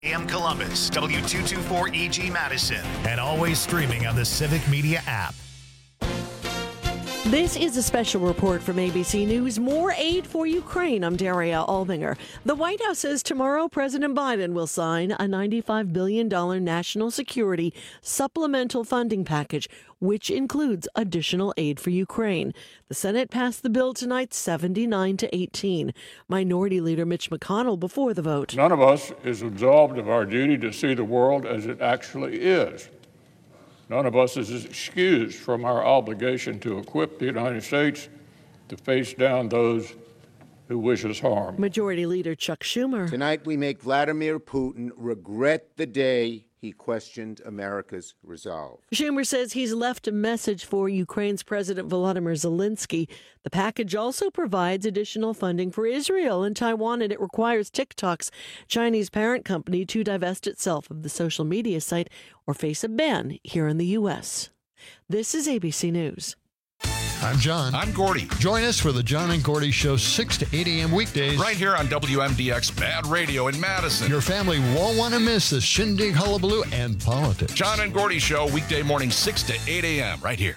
AM Columbus, W224EG Madison, and always streaming on the Civic Media app. This is a special report from ABC News. More aid for Ukraine. I'm Daria Albinger. The White House says tomorrow President Biden will sign a $95 billion national security supplemental funding package, which includes additional aid for Ukraine. The Senate passed the bill tonight 79-18. Minority Leader Mitch McConnell before the vote. None of us is absolved of our duty to see the world as it actually is. None of us is excused from our obligation to equip the United States to face down those who wish us harm. Majority Leader Chuck Schumer. Tonight we make Vladimir Putin regret the day he questioned America's resolve. Schumer says he's left a message for Ukraine's President Volodymyr Zelensky. The package also provides additional funding for Israel and Taiwan, and it requires TikTok's Chinese parent company to divest itself of the social media site or face a ban here in the U.S. This is ABC News. I'm John. I'm Gordy. Join us for the John and Gordy Show, 6 to 8 a.m. weekdays. Right here on WMDX Bad Radio in Madison. Your family won't want to miss the shindig, hullabaloo, and politics. John and Gordy Show, weekday morning, 6 to 8 a.m. right here.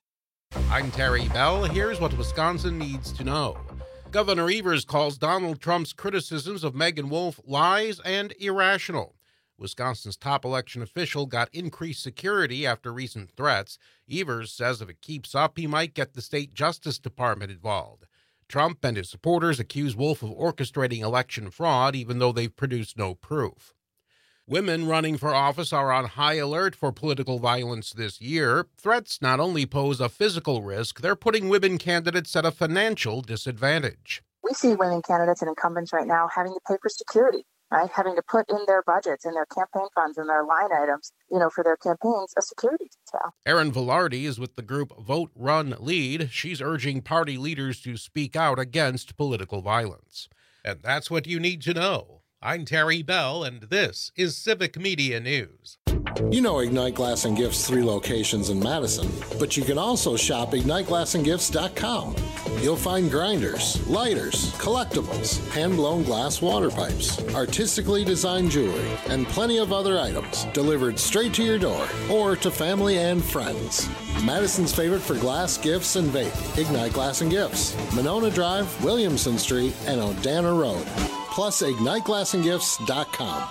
I'm Terry Bell. Here's what Wisconsin needs to know. Governor Evers calls Donald Trump's criticisms of Megan Wolf lies and irrational. Wisconsin's top election official got increased security after recent threats. Evers says if it keeps up, he might get the state Justice Department involved. Trump and his supporters accuse Wolf of orchestrating election fraud, even though they've produced no proof. Women running for office are on high alert for political violence this year. Threats not only pose a physical risk, they're putting women candidates at a financial disadvantage. We see women candidates and incumbents right now having to pay for security. Right, having to put in their budgets and their campaign funds and their line items, for their campaigns, a security detail. Erin Velarde is with the group Vote, Run, Lead. She's urging party leaders to speak out against political violence. And that's what you need to know. I'm Terry Bell, and this is Civic Media News. You know Ignite Glass and Gifts' 3 locations in Madison, but you can also shop IgniteGlassandGifts.com. You'll find grinders, lighters, collectibles, hand-blown glass water pipes, artistically designed jewelry, and plenty of other items delivered straight to your door or to family and friends. Madison's favorite for glass, gifts, and vape. Ignite Glass and Gifts, Monona Drive, Williamson Street, and Odana Road. Plus, IgniteGlassandGifts.com.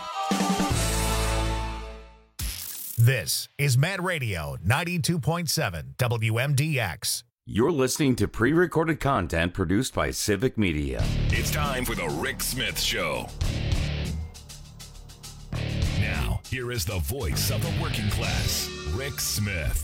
This is Mad Radio 92.7 WMDX. You're listening to pre-recorded content produced by Civic Media. It's time for the Rick Smith Show. Now, here is the voice of the working class, Rick Smith.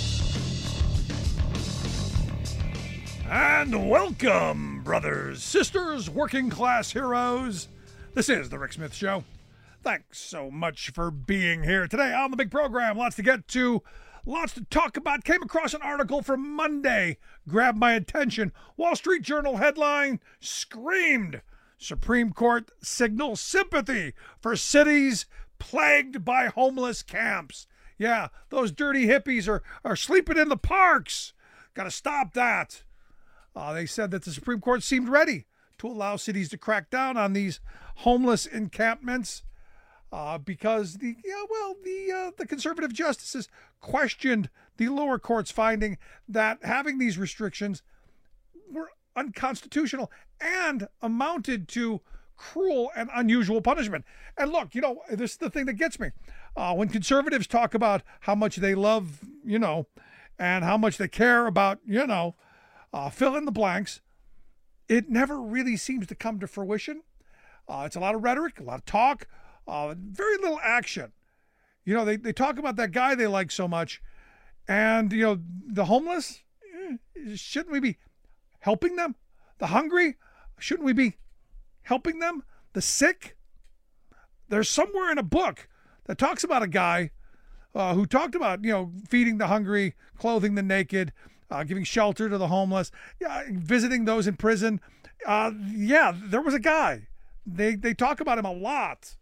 And welcome, brothers, sisters, working class heroes. This is the Rick Smith Show. Thanks so much for being here today on the big program. Lots to get to, lots to talk about. Came across an article from Monday, grabbed my attention. Wall Street Journal headline, screamed, Supreme Court signals sympathy for cities plagued by homeless camps. Yeah, those dirty hippies are sleeping in the parks. Got to stop that. They said that the Supreme Court seemed ready to allow cities to crack down on these homeless encampments. Because the conservative justices questioned the lower court's finding that having these restrictions were unconstitutional and amounted to cruel and unusual punishment. And look, this is the thing that gets me. When conservatives talk about how much they love, and how much they care about, fill in the blanks, it never really seems to come to fruition. It's a lot of rhetoric, a lot of talk, very little action. They talk about that guy they like so much, and, the homeless, shouldn't we be helping them? The hungry, shouldn't we be helping them? The sick? There's somewhere in a book that talks about a guy who talked about, feeding the hungry, clothing the naked, giving shelter to the homeless, visiting those in prison. There was a guy. They talk about him a lot.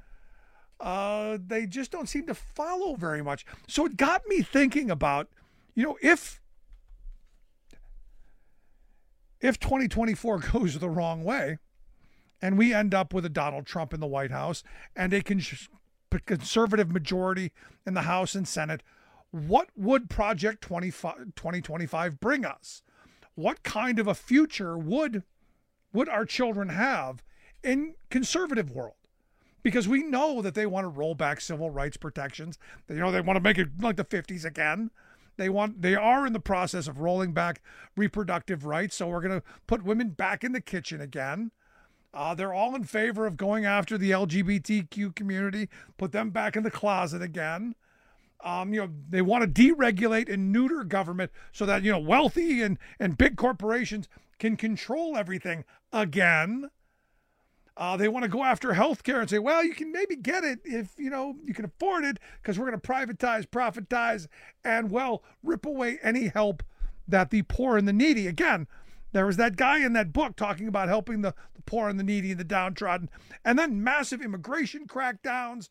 They just don't seem to follow very much. So it got me thinking about, if 2024 goes the wrong way and we end up with a Donald Trump in the White House and a conservative majority in the House and Senate, what would Project 2025 bring us? What kind of a future would our children have in conservative world? Because we know that they want to roll back civil rights protections. They want to make it like the 50s again. They are in the process of rolling back reproductive rights. So we're going to put women back in the kitchen again. They're all in favor of going after the LGBTQ community, put them back in the closet again. They want to deregulate and neuter government so that, wealthy and big corporations can control everything again. They want to go after healthcare and say, well, you can maybe get it if, you can afford it because we're going to privatize, profitize, and, rip away any help that the poor and the needy. Again, there was that guy in that book talking about helping the poor and the needy and the downtrodden, and then massive immigration crackdowns,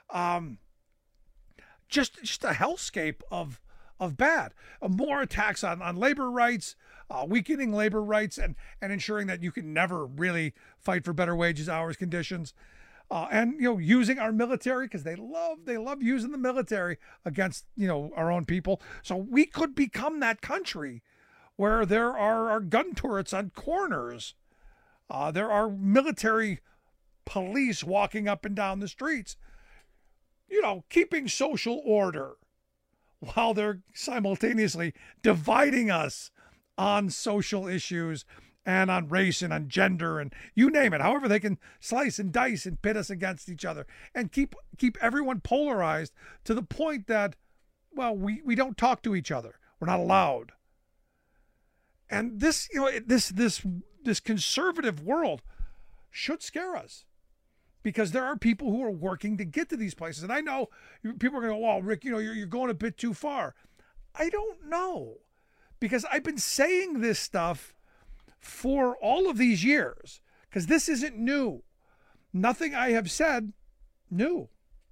just a hellscape of bad. More attacks on labor rights, weakening labor rights, and ensuring that you can never really fight for better wages, hours, conditions, and using our military because they love using the military against our own people. So we could become that country where there are gun turrets on corners. There are military police walking up and down the streets, keeping social order while they're simultaneously dividing us on social issues and on race and on gender and you name it. However they can slice and dice and pit us against each other and keep everyone polarized to the point that, we don't talk to each other. We're not allowed. And this, this conservative world should scare us because there are people who are working to get to these places. And I know people are going to go, well, Rick, you're going a bit too far. I don't know, because I've been saying this stuff for all of these years, because this isn't new. Nothing I have said new.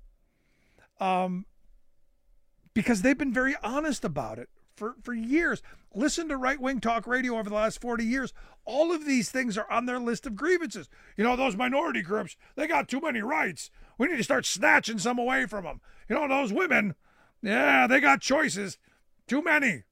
Because they've been very honest about it for years. Listen to right-wing talk radio over the last 40 years. All of these things are on their list of grievances. Those minority groups, they got too many rights. We need to start snatching some away from them. Those women, they got choices. Too many.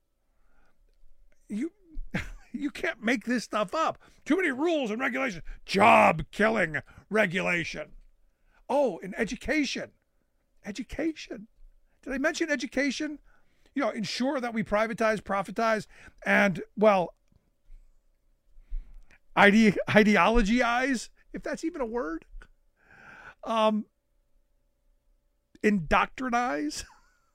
You can't make this stuff up. Too many rules and regulations. Job-killing regulation. Oh, and education. Education. Did I mention education? Ensure that we privatize, profitize, and, ideologize, if that's even a word. Indoctrinize.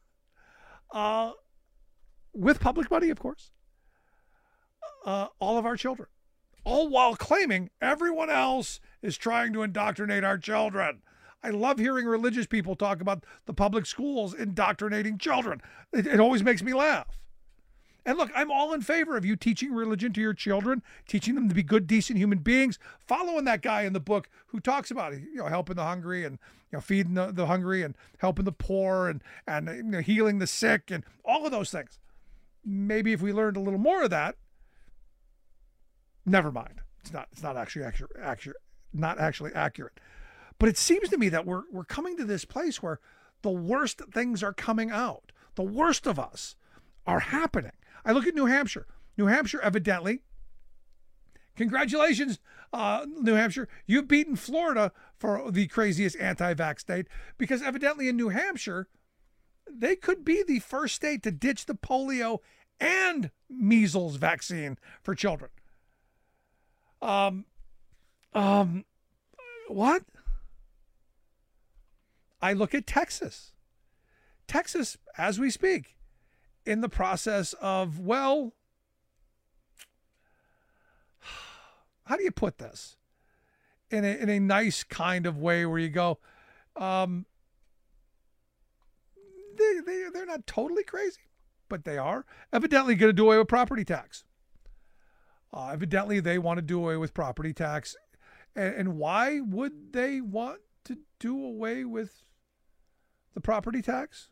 With public money, of course. All of our children. All while claiming everyone else is trying to indoctrinate our children. I love hearing religious people talk about the public schools indoctrinating children. It always makes me laugh. And look, I'm all in favor of you teaching religion to your children, teaching them to be good, decent human beings, following that guy in the book who talks about it, helping the hungry and feeding the hungry and helping the poor and healing the sick and all of those things. Maybe if we learned a little more of that, never mind. It's not actually accurate. But it seems to me that we're coming to this place where the worst things are coming out. The worst of us are happening. I look at New Hampshire. New Hampshire, evidently, congratulations, New Hampshire. You've beaten Florida for the craziest anti-vax state, because evidently in New Hampshire, they could be the first state to ditch the polio and measles vaccine for children. What? I look at Texas. Texas, as we speak, in the process of, how do you put this? In a nice kind of way where you go, they're not totally crazy, but they are evidently going to do away with property tax. Evidently, they want to do away with property tax. And why would they want to do away with the property tax?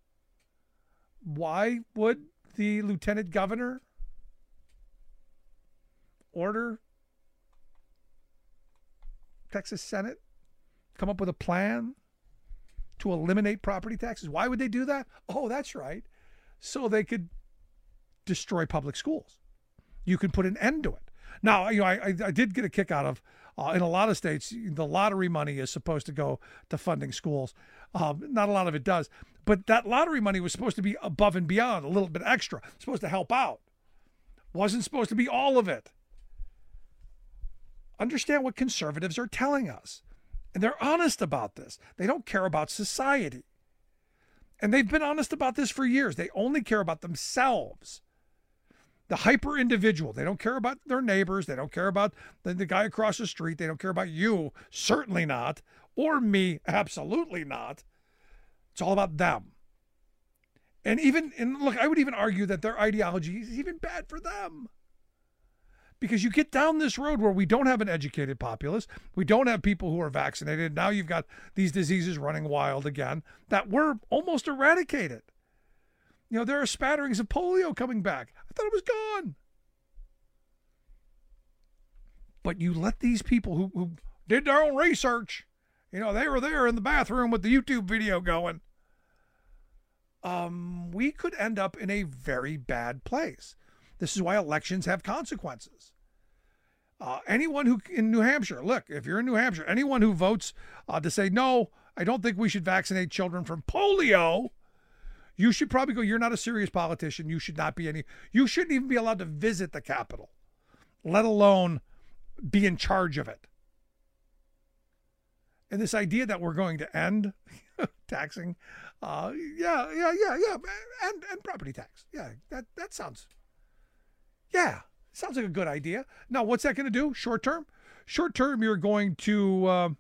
Why would the lieutenant governor order Texas Senate come up with a plan to eliminate property taxes. Why would they do that? Oh, that's right. So they could destroy public schools. You can put an end to it. Now, I did get a kick out of, in a lot of states, the lottery money is supposed to go to funding schools. Not a lot of it does. But that lottery money was supposed to be above and beyond, a little bit extra, supposed to help out. Wasn't supposed to be all of it. Understand what conservatives are telling us. And they're honest about this. They don't care about society. And they've been honest about this for years. They only care about themselves. The hyper individual. They don't care about their neighbors. They don't care about the guy across the street. They don't care about you. Certainly not. Or me. Absolutely not. It's all about them. And look, I would even argue that their ideology is even bad for them. Because you get down this road where we don't have an educated populace. We don't have people who are vaccinated. Now you've got these diseases running wild again that were almost eradicated. There are spatterings of polio coming back. I thought it was gone. But you let these people who did their own research, they were there in the bathroom with the YouTube video going. We could end up in a very bad place. This is why elections have consequences. Anyone who in New Hampshire, look, if you're in New Hampshire, anyone who votes to say, no, I don't think we should vaccinate children from polio, you should probably go, you're not a serious politician. You should not be you shouldn't even be allowed to visit the Capitol, let alone be in charge of it. And this idea that we're going to end taxing, and property tax. Yeah, that sounds like a good idea. Now, what's that going to do? Short term? Short term, you're going to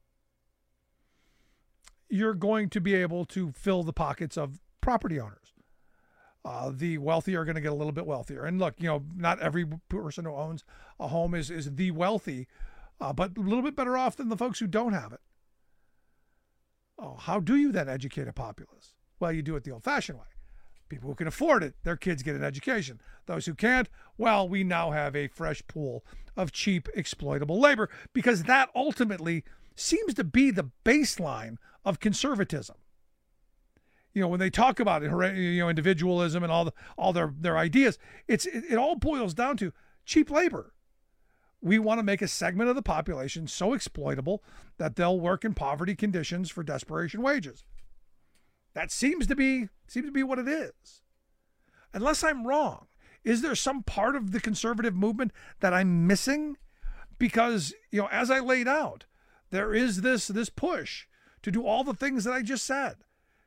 be able to fill the pockets of property owners. The wealthy are going to get a little bit wealthier. And look, not every person who owns a home is the wealthy, but a little bit better off than the folks who don't have it. Oh, how do you then educate a populace? Well, you do it the old-fashioned way. People who can afford it, their kids get an education. Those who can't, well, we now have a fresh pool of cheap, exploitable labor, because that ultimately seems to be the baseline of conservatism. When they talk about it, individualism and all their ideas, it all boils down to cheap labor. We want to make a segment of the population so exploitable that they'll work in poverty conditions for desperation wages. That seems to be what it is. Unless I'm wrong, is there some part of the conservative movement that I'm missing? Because, as I laid out, there is this push to do all the things that I just said.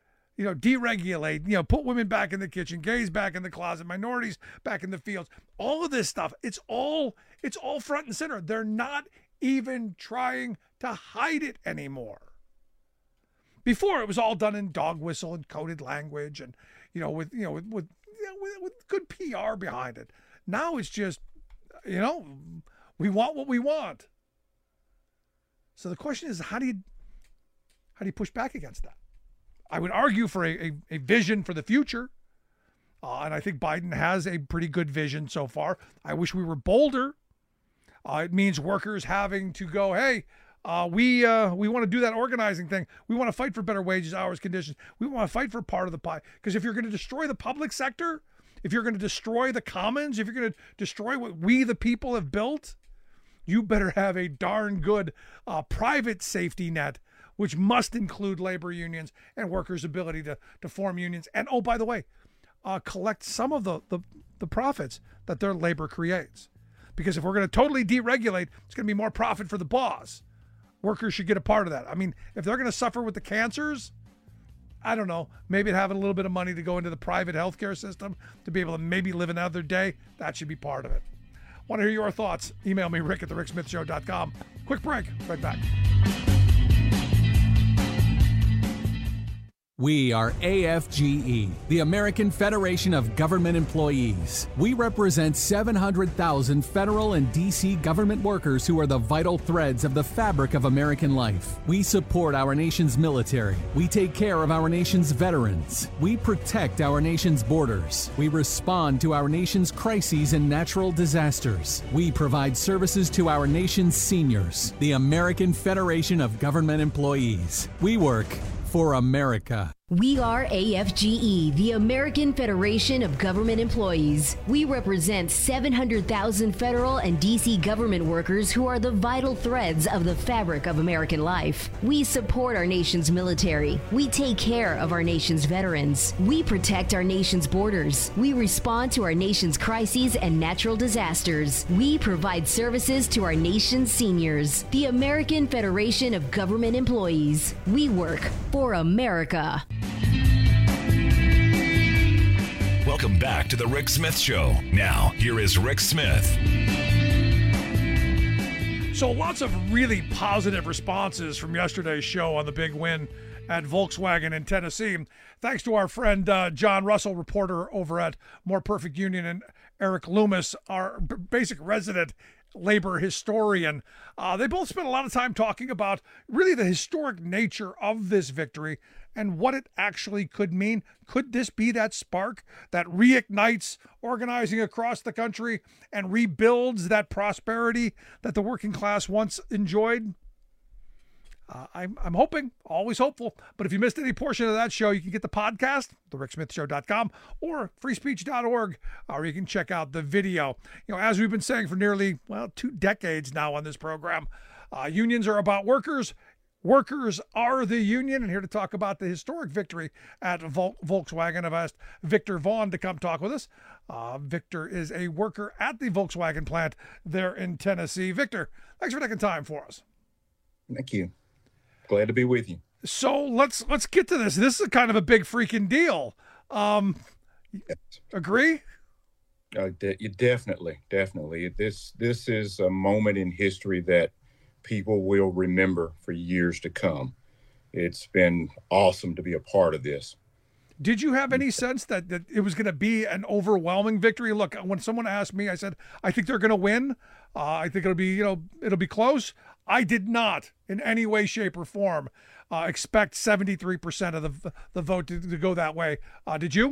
Deregulate, put women back in the kitchen, gays back in the closet, minorities back in the fields. All of this stuff, it's all front and center. They're not even trying to hide it anymore. Before, it was all done in dog whistle and coded language and, with good PR behind it. Now it's just, we want what we want. So the question is, how do you push back against that? I would argue for a vision for the future. And I think Biden has a pretty good vision so far. I wish we were bolder. It means workers having to go, hey, we want to do that organizing thing. We want to fight for better wages, hours, conditions. We want to fight for part of the pie. Because if you're going to destroy the public sector, if you're going to destroy the commons, if you're going to destroy what we the people have built, you better have a darn good private safety net, which must include labor unions and workers' ability to form unions. And, oh, by the way, collect some of the profits that their labor creates. Because if we're going to totally deregulate, it's going to be more profit for the boss. Workers should get a part of that. I mean, if they're going to suffer with the cancers, I don't know, maybe having a little bit of money to go into the private healthcare system to be able to maybe live another day, that should be part of it. Want to hear your thoughts? Email me, rick@thericksmithshow.com. Quick break. Right back. We are AFGE, the American Federation of Government Employees. We represent 700,000 federal and D.C. government workers who are the vital threads of the fabric of American life. We support our nation's military. We take care of our nation's veterans. We protect our nation's borders. We respond to our nation's crises and natural disasters. We provide services to our nation's seniors. The American Federation of Government Employees. We work for America. We are AFGE, the American Federation of Government Employees. We represent 700,000 federal and D.C. government workers who are the vital threads of the fabric of American life. We support our nation's military. We take care of our nation's veterans. We protect our nation's borders. We respond to our nation's crises and natural disasters. We provide services to our nation's seniors. The American Federation of Government Employees. We work for America. Welcome back to the Rick Smith Show. Now, here is Rick Smith. So lots of really positive responses from yesterday's show on the big win at Volkswagen in Tennessee. Thanks to our friend John Russell, reporter over at More Perfect Union, and Eric Loomis, our basic resident labor historian. They both spent a lot of time talking about really the historic nature of this victory and what it actually could mean. Could this be that spark that reignites organizing across the country and rebuilds that prosperity that the working class once enjoyed? I'm hoping, always hopeful. But if you missed any portion of that show, you can get the podcast, thericksmithshow.com or freespeech.org, or you can check out the video. You know, as we've been saying for nearly, 2 decades now on this program, unions are about workers. Workers are the union. And here to talk about the historic victory at Volkswagen, I've asked Victor Vaughn to come talk with us. Victor is a worker at the Volkswagen plant there in Tennessee. Victor, thanks for taking time for us. Thank you. Glad to be with you. So let's get to this. This is kind of a big freaking deal. Yes. Agree? Definitely. This is a moment in history that people will remember for years to come. It's been awesome to be a part of this. Did you have any sense that it was going to be an overwhelming victory? Look, when someone asked me, I said, I think they're going to win. I think it'll be close. I did not in any way, shape, or form expect 73% of the vote to go that way. Did you?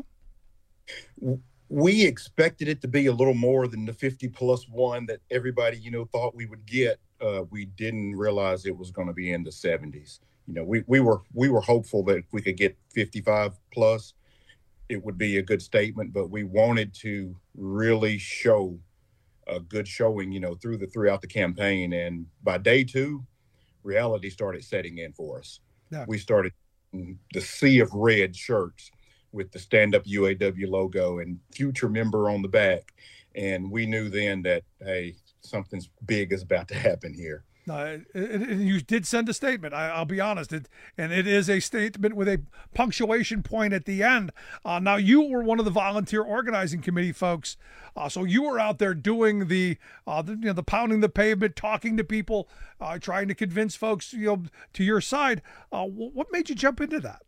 We expected it to be a little more than the 50+1 that everybody, thought we would get. We didn't realize it was going to be in the 70s. We were hopeful that if we could get 55 plus, it would be a good statement, but we wanted to really show a good showing, throughout the campaign. And by day 2, reality started setting in for us. Yeah. We started the sea of red shirts with the Stand Up UAW logo and future member on the back. And we knew then that, hey, something's big is about to happen here. You did send a statement. I'll be honest, it is a statement with a punctuation point at the end. Now, you were one of the volunteer organizing committee folks, so you were out there doing the pounding the pavement, talking to people, trying to convince folks to your side. What made you jump into that?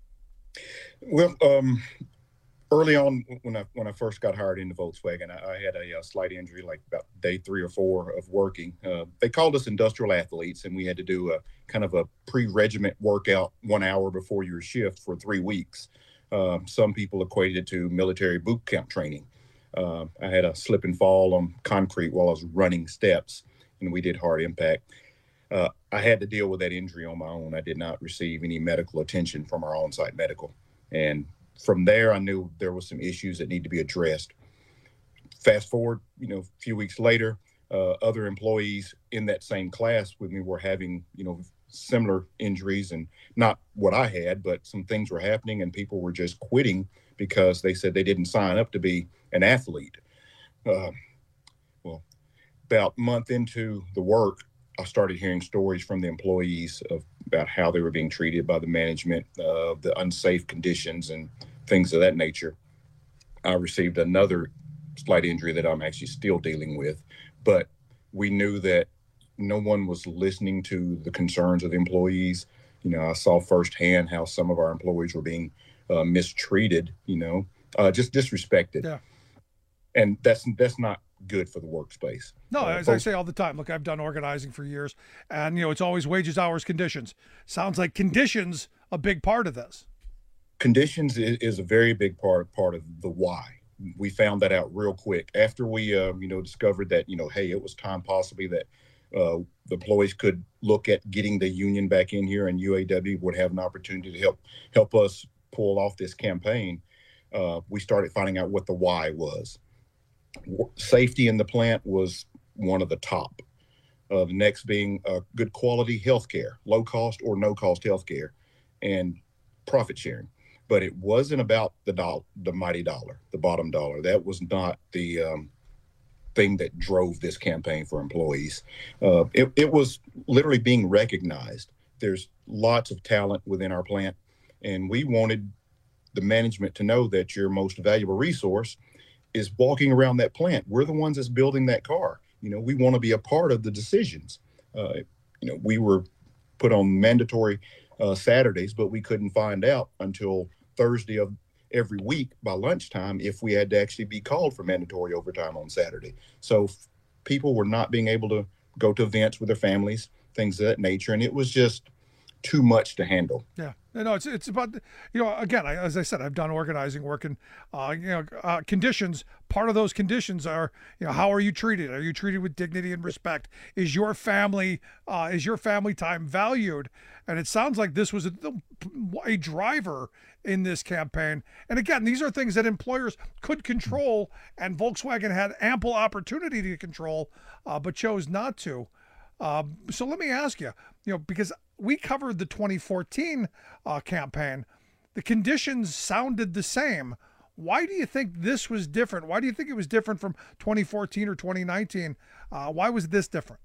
Well, early on, when I first got hired into Volkswagen, I had a slight injury, like about day 3 or 4 of working. They called us industrial athletes, and we had to do a kind of a pre-regiment workout 1 hour before your shift for 3 weeks. Some people equated it to military boot camp training. I had a slip and fall on concrete while I was running steps, and we did hard impact. I had to deal with that injury on my own. I did not receive any medical attention from our on-site medical. And from there, I knew there was some issues that need to be addressed. Fast forward, a few weeks later, other employees in that same class with me were having, similar injuries, and not what I had, but some things were happening and people were just quitting because they said they didn't sign up to be an athlete. Well, about a month into the work, I started hearing stories from the employees about how they were being treated by the management, the unsafe conditions and things of that nature. I received another slight injury that I'm actually still dealing with, but we knew that no one was listening to the concerns of the employees. I saw firsthand how some of our employees were being mistreated, just disrespected. Yeah. And that's not good for the workspace. No, as I say all the time, look, I've done organizing for years, and it's always wages, hours, conditions. Sounds like conditions a big part of this. Conditions is a very big part of the why. We found that out real quick after we discovered that hey, it was time possibly that the employees could look at getting the union back in here, and UAW would have an opportunity to help us pull off this campaign. We started finding out what the why was. Safety in the plant was one of the top. The next being good quality healthcare, low cost or no cost healthcare, and profit sharing. But it wasn't about the mighty dollar, the bottom dollar. That was not the thing that drove this campaign for employees. It was literally being recognized. There's lots of talent within our plant, and we wanted the management to know that your most valuable resource is walking around that plant. We're the ones that's building that car. We want to be a part of the decisions. We were put on mandatory Saturdays, but we couldn't find out until Thursday of every week by lunchtime if we had to actually be called for mandatory overtime on Saturday. So people were not being able to go to events with their families, things of that nature, and it was just too much to handle. Yeah. No, it's about, again, as I said, I've done organizing work, and, conditions. Part of those conditions are, how are you treated? Are you treated with dignity and respect? Is your family time valued? And it sounds like this was a driver in this campaign. And again, these are things that employers could control, and Volkswagen had ample opportunity to control, but chose not to. So let me ask you, because we covered the 2014 campaign, the conditions sounded the same. Why do you think this was different? Why do you think it was different from 2014 or 2019? Why was this different?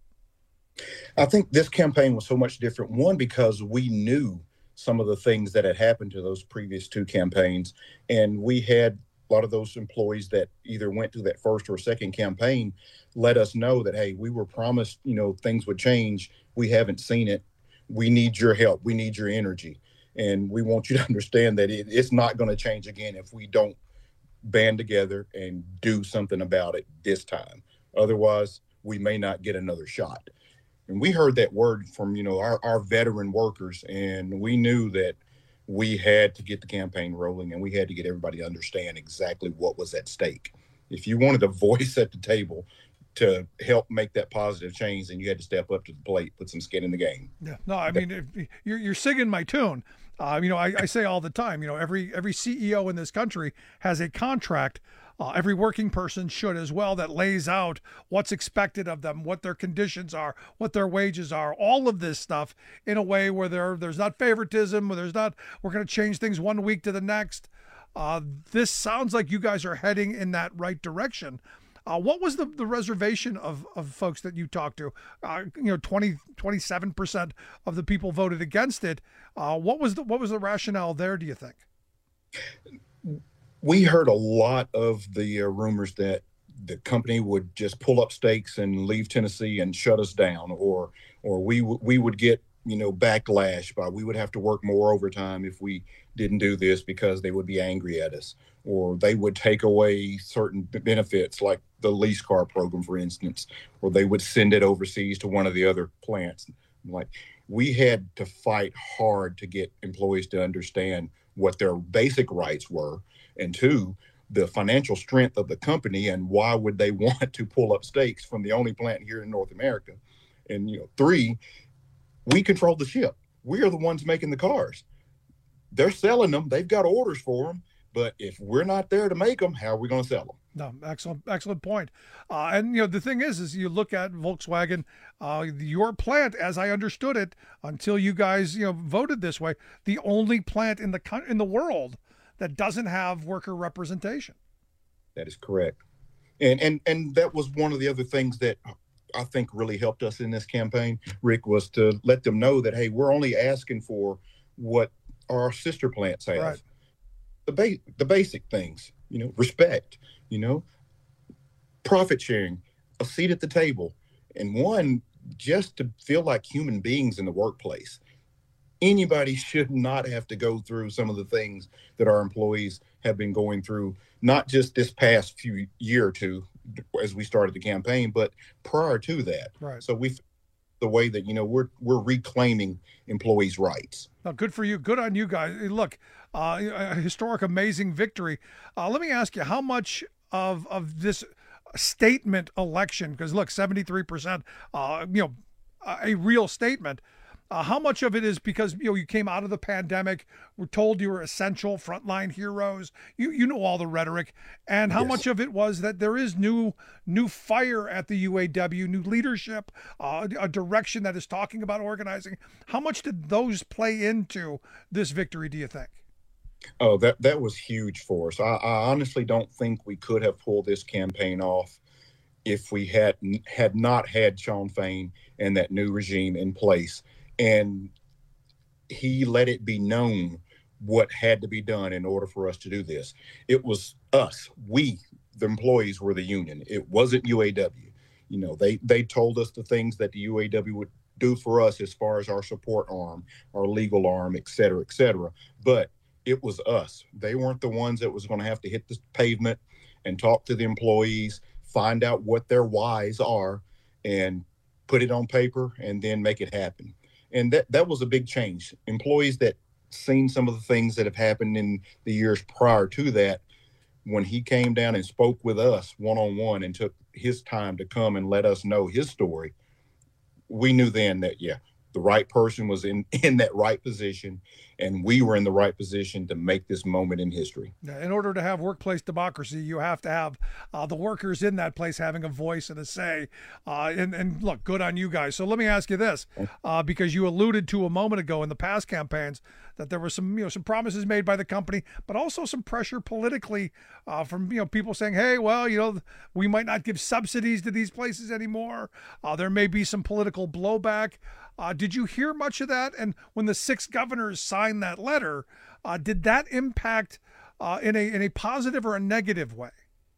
I think this campaign was so much different. One, because we knew some of the things that had happened to those previous two campaigns, and we had a lot of those employees that either went through that first or second campaign let us know that, hey, we were promised, things would change. We haven't seen it. We need your help. We need your energy. And we want you to understand that it's not going to change again if we don't band together and do something about it this time. Otherwise, we may not get another shot. And we heard that word from, our veteran workers, and we knew that we had to get the campaign rolling, and we had to get everybody to understand exactly what was at stake. If you wanted a voice at the table to help make that positive change, then you had to step up to the plate, put some skin in the game. Yeah, no, I mean, you're singing my tune. I say all the time, every CEO in this country has a contract. Every working person should as well, that lays out what's expected of them, what their conditions are, what their wages are, all of this stuff in a way where there's not favoritism, where we're going to change things one week to the next. This sounds like you guys are heading in that right direction. What was the reservation of folks that you talked to? 27% of the people voted against it. What was the rationale there, do you think? We heard a lot of the rumors that the company would just pull up stakes and leave Tennessee and shut us down, or we would get backlash by, we would have to work more overtime if we didn't do this because they would be angry at us, or they would take away certain benefits like the lease car program, for instance, or they would send it overseas to one of the other plants. Like, we had to fight hard to get employees to understand what their basic rights were, and two, the financial strength of the company, and why would they want to pull up stakes from the only plant here in North America. And three, we control the ship. We are the ones making the cars. They're selling them. They've got orders for them. But if we're not there to make them, how are we going to sell them? No, excellent point. And the thing is you look at Volkswagen, your plant, as I understood it, until you guys voted this way, the only plant in the world that doesn't have worker representation. That is correct. And that was one of the other things that I think really helped us in this campaign, Rick, was to let them know that, hey, we're only asking for what our sister plants have. Right. The basic things, respect, profit sharing, a seat at the table, and one, just to feel like human beings in the workplace. Anybody should not have to go through some of the things that our employees have been going through, not just this past year or two as we started the campaign, but prior to that. Right. So the way that, we're reclaiming employees' rights. Now, good for you. Good on you guys. Look, a historic, amazing victory. Let me ask you, how much of this statement election, because look, 73%, a real statement. How much of it is because you came out of the pandemic, were told you were essential frontline heroes, you know all the rhetoric, and how much of it was that there is new fire at the UAW, new leadership, a direction that is talking about organizing? How much did those play into this victory, do you think? Oh, that was huge for us. I honestly don't think we could have pulled this campaign off if we had not had Shawn Fain and that new regime in place. And he let it be known what had to be done in order for us to do this. It was us. We, the employees, were the union. It wasn't UAW. They told us the things that the UAW would do for us as far as our support arm, our legal arm, et cetera, et cetera. But it was us. They weren't the ones that was going to have to hit the pavement and talk to the employees, find out what their whys are, and put it on paper and then make it happen. And that was a big change. Employees that seen some of the things that have happened in the years prior to that, when he came down and spoke with us one-on-one and took his time to come and let us know his story, we knew then that, the right person was in that right position, and we were in the right position to make this moment in history. In order to have workplace democracy, you have to have the workers in that place having a voice and a say. And look, good on you guys. So let me ask you this, because you alluded to a moment ago in the past campaigns that there were some promises made by the company, but also some pressure politically from people saying, hey, well, we might not give subsidies to these places anymore. There may be some political blowback. Did you hear much of that? And when the 6 governors signed that letter, did that impact in a positive or a negative way?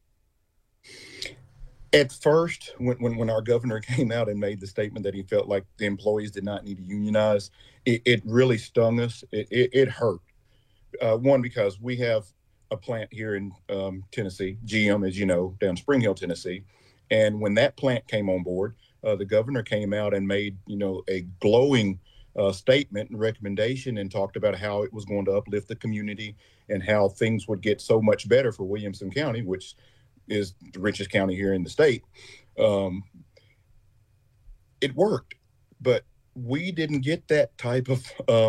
At first, when our governor came out and made the statement that he felt like the employees did not need to unionize, it really stung us. It hurt. One, because we have a plant here in Tennessee, GM, as you know, down Spring Hill, Tennessee. And when that plant came on board, the governor came out and made, a glowing statement and recommendation and talked about how it was going to uplift the community and how things would get so much better for Williamson County, which is the richest county here in the state. It worked, but we didn't get that type of,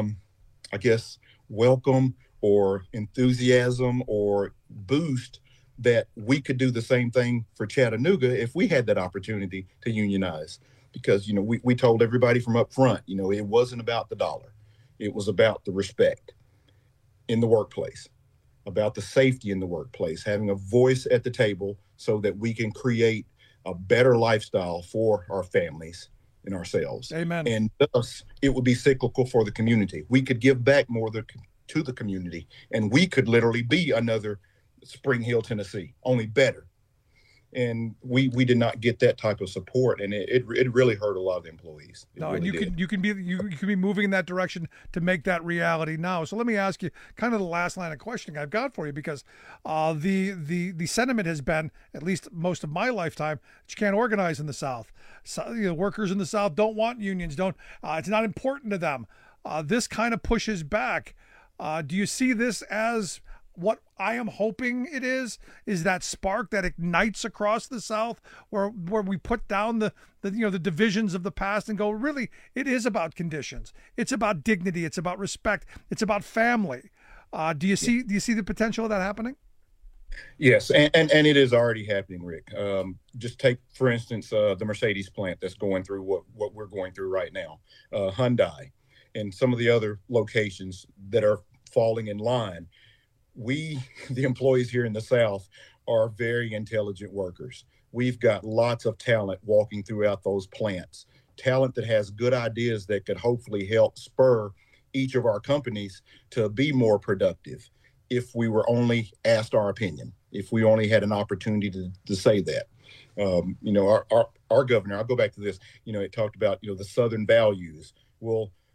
welcome or enthusiasm or boost that we could do the same thing for Chattanooga if we had that opportunity to unionize. Because, we told everybody from up front, it wasn't about the dollar. It was about the respect in the workplace, about the safety in the workplace, having a voice at the table so that we can create a better lifestyle for our families and ourselves. Amen. And thus, it would be cyclical for the community. We could give back more to the community, and we could literally be another Spring Hill, Tennessee, only better. And we did not get that type of support, and it really hurt a lot of the employees. And you can be moving in that direction to make that reality now. So let me ask you kind of the last line of questioning I've got for you, because the sentiment has been, at least most of my lifetime, that you can't organize in the South. So, workers in the South don't want unions. It's not important to them. This kind of pushes back. Do you see this as what I am hoping it is that spark that ignites across the South, where we put down the divisions of the past and go, really, it is about conditions. It's about dignity. It's about respect. It's about family. Do you see the potential of that happening? Yes, and it is already happening, Rick. Just take, for instance, the Mercedes plant that's going through what we're going through right now, Hyundai, and some of the other locations that are falling in line. We, the employees here in the South, are very intelligent workers. We've got lots of talent walking throughout those plants, talent that has good ideas that could hopefully help spur each of our companies to be more productive if we were only asked our opinion, if we only had an opportunity to say that. Our governor, I'll go back to this, it talked about, the Southern values. Well,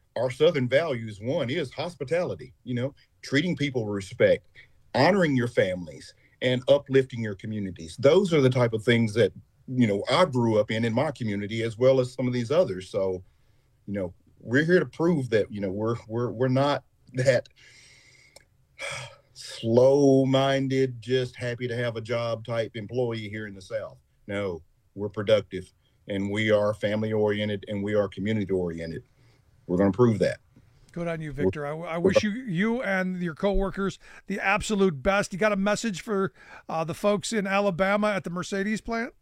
our Southern values, one is hospitality, treating people with respect, honoring your families, and uplifting your communities. Those are the type of things that, I grew up in my community, as well as some of these others. So, we're here to prove that, we're not that slow-minded, just happy to have a job type employee here in the South. No, we're productive, and we are family-oriented, and we are community-oriented. We're going to prove that. Good on you, Victor. I wish you and your coworkers the absolute best. You got a message for the folks in Alabama at the Mercedes plant?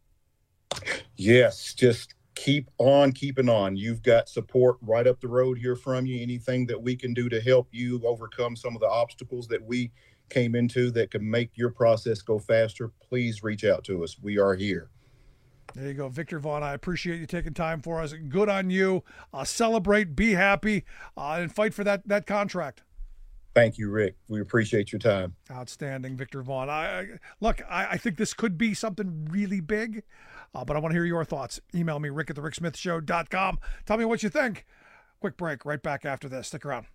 Yes, just keep on keeping on. You've got support right up the road here from you. Anything that we can do to help you overcome some of the obstacles that we came into that can make your process go faster, please reach out to us. We are here. There you go, Victor Vaughn. I appreciate you taking time for us. Good on you. Celebrate, be happy, and fight for that contract. Thank you, Rick. We appreciate your time. Outstanding, Victor Vaughn. I think this could be something really big, but I want to hear your thoughts. Email me, rick@thericksmithshow.com. Tell me what you think. Quick break, right back after this. Stick around.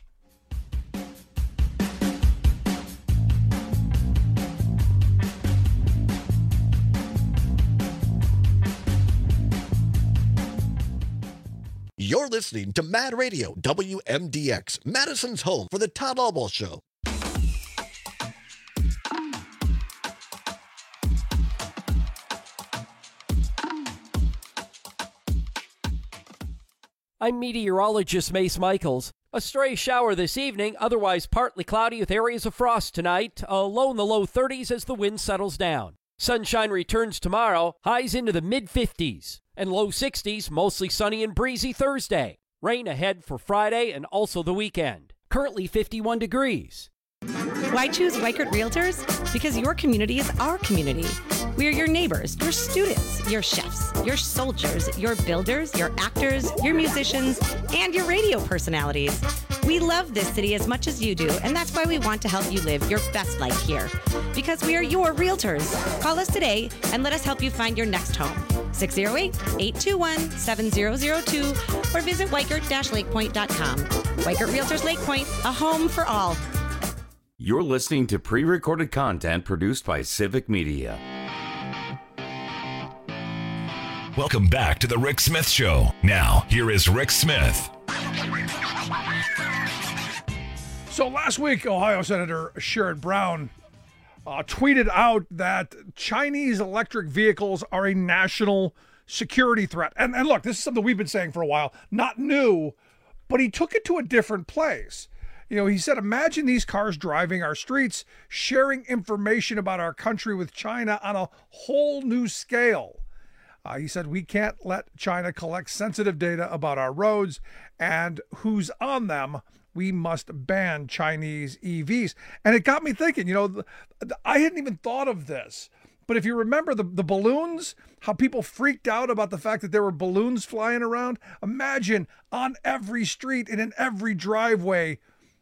You're listening to Mad Radio, WMDX, Madison's home for the Todd Albaugh Show. I'm meteorologist Mace Michaels. A stray shower this evening, otherwise partly cloudy with areas of frost tonight. A low in the low 30s as the wind settles down. Sunshine returns tomorrow, highs into the mid-50s. And low 60s, mostly sunny and breezy Thursday. Rain ahead for Friday and also the weekend. Currently 51 degrees. Why choose Weichert Realtors? Because your community is our community. We are your neighbors, your students, your chefs, your soldiers, your builders, your actors, your musicians, and your radio personalities. We love this city as much as you do, and that's why we want to help you live your best life here. Because we are your realtors. Call us today and let us help you find your next home. 608-821-7002 or visit Weichert-LakePoint.com. Weichert Realtors Lake Point, a home for all. You're listening to pre-recorded content produced by Civic Media. Welcome back to the Rick Smith Show. Now, here is Rick Smith. So last week, Ohio Senator Sherrod Brown tweeted out that Chinese electric vehicles are a national security threat. And look, this is something we've been saying for a while, not new, but he took it to a different place. He said, imagine these cars driving our streets, sharing information about our country with China on a whole new scale. He said, we can't let China collect sensitive data about our roads and who's on them. We must ban Chinese EVs. And it got me thinking, I hadn't even thought of this. But if you remember the balloons, how people freaked out about the fact that there were balloons flying around. Imagine on every street and in every driveway,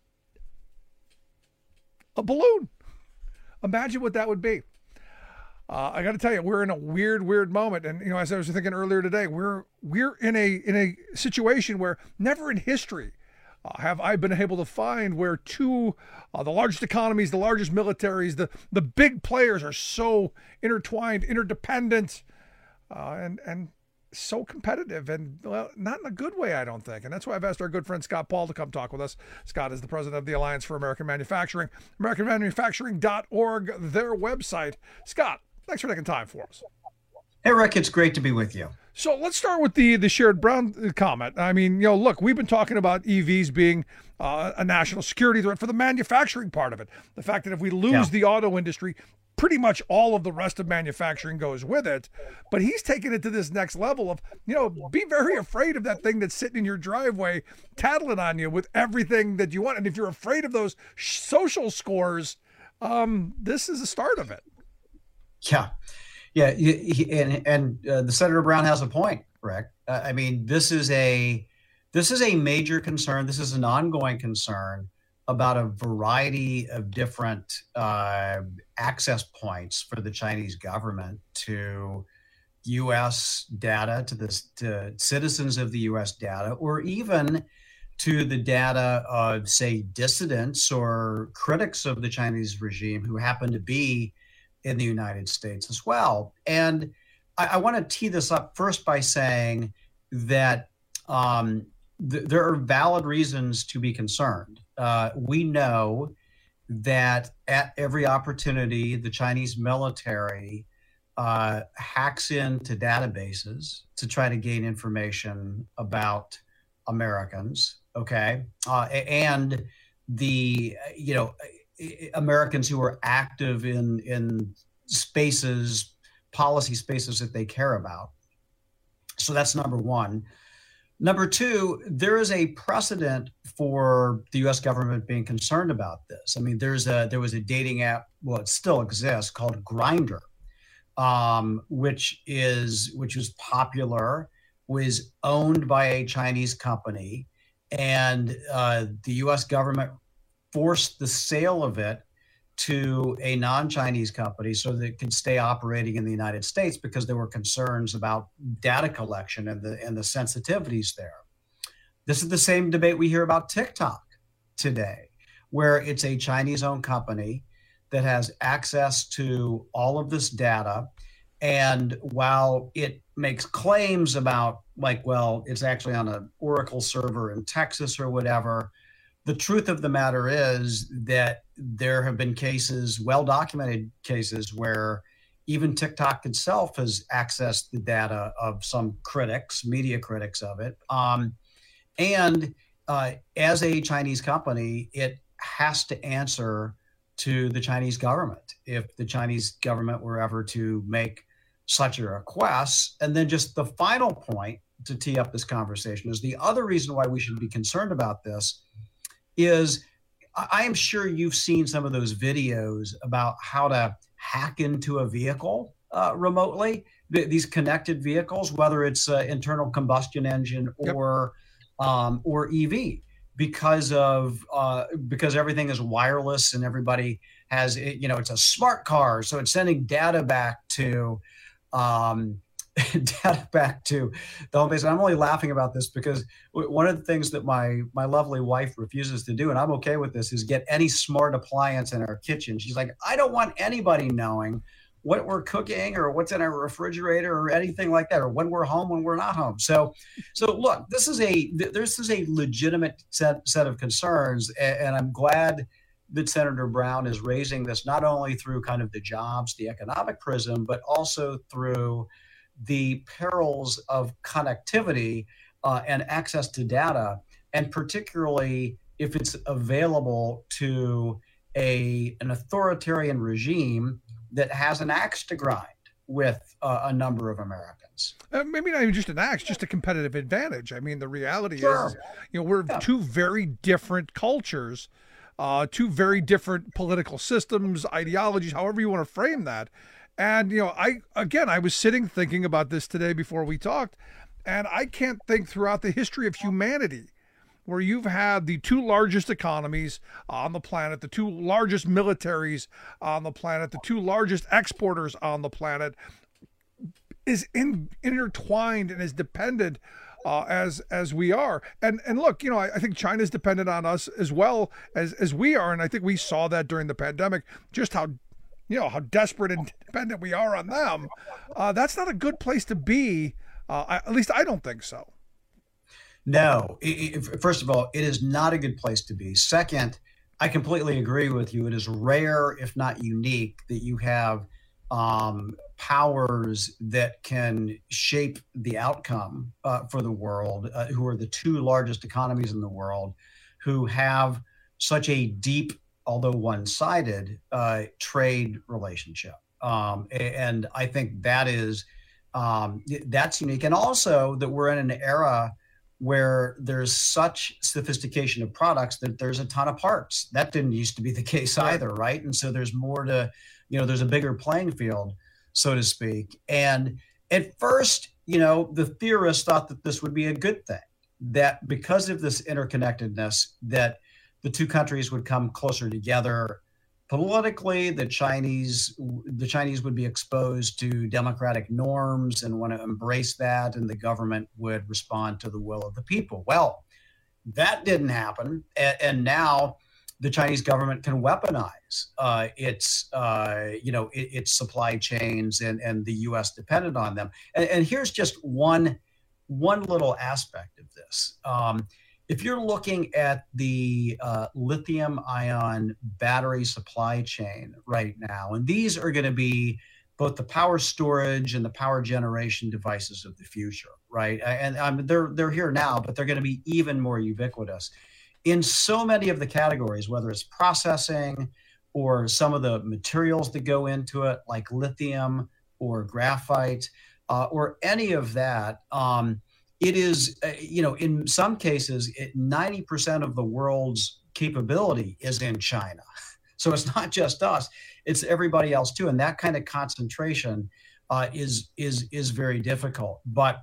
a balloon. Imagine what that would be. I got to tell you, we're in a weird moment. And, as I was thinking earlier today, we're in a situation where never in history have I been able to find where two, the largest economies, the largest militaries, the big players are so intertwined, interdependent, and so competitive, and well, not in a good way, I don't think. And that's why I've asked our good friend Scott Paul to come talk with us. Scott is the president of the Alliance for American Manufacturing, AmericanManufacturing.org, their website. Scott, thanks for taking time for us. Hey, Rick, it's great to be with you. So let's start with the Sherrod Brown comment. I mean, look, we've been talking about EVs being a national security threat for the manufacturing part of it. The fact that if we lose the auto industry, pretty much all of the rest of manufacturing goes with it. But he's taken it to this next level of, be very afraid of that thing that's sitting in your driveway, tattling on you with everything that you want. And if you're afraid of those social scores, this is the start of it. Yeah, the Senator Brown has a point, Rick. I mean, this is a major concern. This is an ongoing concern about a variety of different access points for the Chinese government to U.S. data, to citizens of the U.S. data, or even to the data of, say, dissidents or critics of the Chinese regime who happen to be in the United States as well. And I want to tee this up first by saying that there are valid reasons to be concerned. We know that at every opportunity, the Chinese military hacks into databases to try to gain information about Americans, okay? And the, Americans who are active in spaces, policy spaces that they care about. So that's number one. Number two, there is a precedent for the U.S. government being concerned about this. I mean, there was a dating app, well, it still exists, called Grindr, which was popular, was owned by a Chinese company, and the U.S. government forced the sale of it to a non-Chinese company so that it could stay operating in the United States because there were concerns about data collection and the sensitivities there. This is the same debate we hear about TikTok today, where it's a Chinese-owned company that has access to all of this data. And while it makes claims about, like, well, it's actually on an Oracle server in Texas or whatever, the truth of the matter is that there have been cases, well-documented cases, where even TikTok itself has accessed the data of some critics, media critics of it. And as a Chinese company, it has to answer to the Chinese government if the Chinese government were ever to make such a request. And then just the final point to tee up this conversation is the other reason why we should be concerned about this is I am sure you've seen some of those videos about how to hack into a vehicle remotely, these connected vehicles, whether it's internal combustion engine or EV, because everything is wireless and everybody has, it's a smart car. So it's sending data back to the home base. And I'm only laughing about this because one of the things that my lovely wife refuses to do, and I'm okay with this, is get any smart appliance in our kitchen. She's like, I don't want anybody knowing what we're cooking or what's in our refrigerator or anything like that, or when we're home, when we're not home. So look, this is a legitimate set of concerns, and I'm glad that Senator Brown is raising this not only through kind of the jobs, the economic prism, but also through the perils of connectivity and access to data, and particularly if it's available to an authoritarian regime that has an axe to grind with a number of Americans. Maybe not even just an axe, just a competitive advantage. I mean, the reality is, we're two very different cultures, two very different political systems, ideologies, however you want to frame that. And, I was sitting thinking about this today before we talked, and I can't think throughout the history of humanity where you've had the two largest economies on the planet, the two largest militaries on the planet, the two largest exporters on the planet, is intertwined and is dependent as we are. And look, I think China's dependent on us as well as we are. And I think we saw that during the pandemic, just how desperate and dependent we are on them. That's not a good place to be. At least I don't think so. No. First of all, it is not a good place to be. Second, I completely agree with you. It is rare, if not unique, that you have powers that can shape the outcome for the world, who are the two largest economies in the world, who have such a deep, although one-sided, trade relationship. And I think that is that's unique. And also that we're in an era where there's such sophistication of products that there's a ton of parts. That didn't used to be the case either, right? And so there's more to, there's a bigger playing field, so to speak. And at first, the theorists thought that this would be a good thing, that because of this interconnectedness, that the two countries would come closer together politically. The Chinese would be exposed to democratic norms and want to embrace that, and the government would respond to the will of the people. Well, That didn't happen. And now the Chinese government can weaponize its supply chains, and the U.S. depended on them. And here's just one little aspect of this. If you're looking at the lithium-ion battery supply chain right now, and these are going to be both the power storage and the power generation devices of the future, right? And they're here now, but they're going to be even more ubiquitous in so many of the categories, whether it's processing or some of the materials that go into it, like lithium or graphite, or any of that. It is, in some cases, 90% of the world's capability is in China. So it's not just us, it's everybody else too. And that kind of concentration is very difficult. But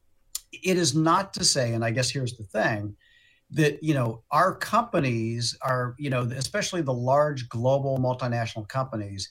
it is not to say, and I guess here's the thing, that, our companies are, especially the large global multinational companies,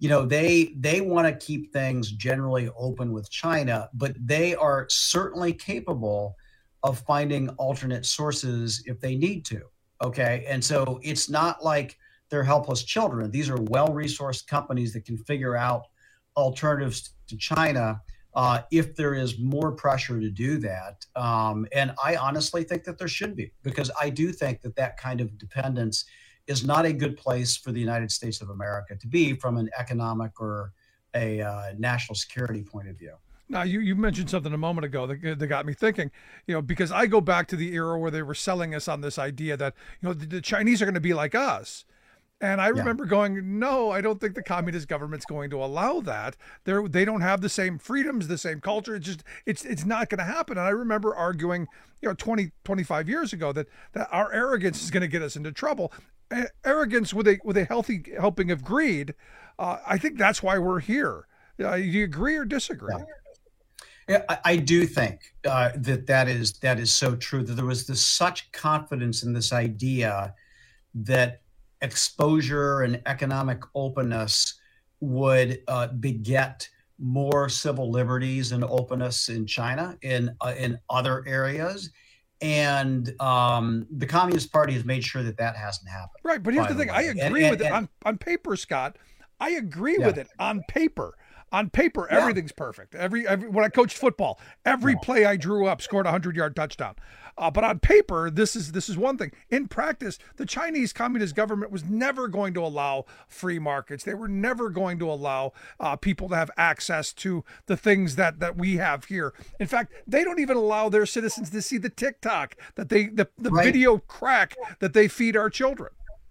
they want to keep things generally open with China, but they are certainly capable of finding alternate sources if they need to. Okay. And so it's not like they're helpless children. These are well-resourced companies that can figure out alternatives to China if there is more pressure to do that. And I honestly think that there should be, because I do think that kind of dependence is not a good place for the United States of America to be from an economic or a national security point of view. Now, you mentioned something a moment ago that got me thinking, because I go back to the era where they were selling us on this idea that, the Chinese are going to be like us. And I remember going, no, I don't think the communist government's going to allow that. They don't have the same freedoms, the same culture. It's not going to happen. And I remember arguing, 20, 25 years ago that our arrogance is going to get us into trouble. Arrogance with a healthy helping of greed. I think that's why we're here. Do you agree or disagree? Yeah, I do think that is so true, that there was such confidence in this idea that exposure and economic openness would beget more civil liberties and openness in China, in other areas. And the Communist Party has made sure that hasn't happened. Right, but here's the thing. I agree with it on paper, Scott. I agree with it on paper. On paper, everything's perfect. Every when I coached football, every play I drew up scored a 100-yard touchdown. But on paper, this is one thing. In practice, the Chinese Communist government was never going to allow free markets. They were never going to allow people to have access to the things that we have here. In fact, they don't even allow their citizens to see the TikTok the video crack that they feed our children.